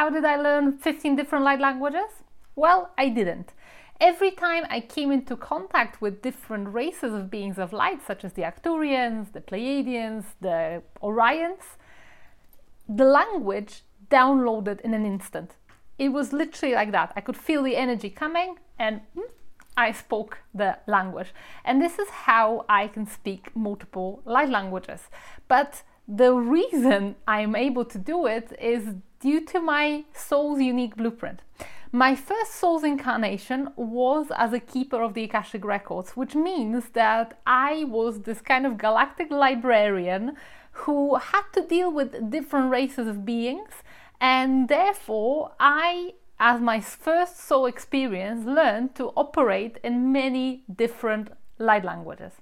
how did I learn 15 different light languages? Well, I didn't. Every time I came into contact with different races of beings of light, such as the Arcturians, the Pleiadians, the Orions, the language downloaded in an instant. It was literally like that. I could feel the energy coming and I spoke the language. And this is how I can speak multiple light languages. But the reason I'm able to do it is due to my soul's unique blueprint. My first soul's incarnation was as a keeper of the Akashic Records, which means that I was this kind of galactic librarian who had to deal with different races of beings, and therefore I, as my first soul experience, learned to operate in many different light languages.